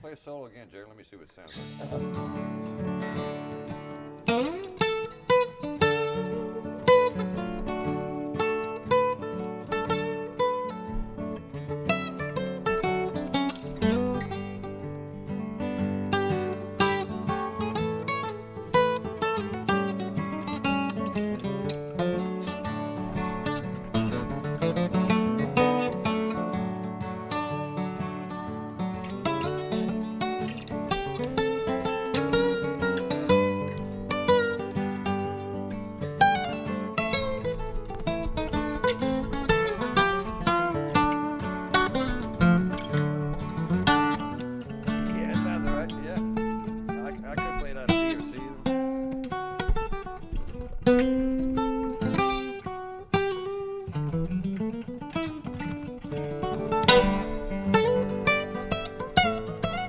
Play a solo again, Jerry. Let me see what it sounds like.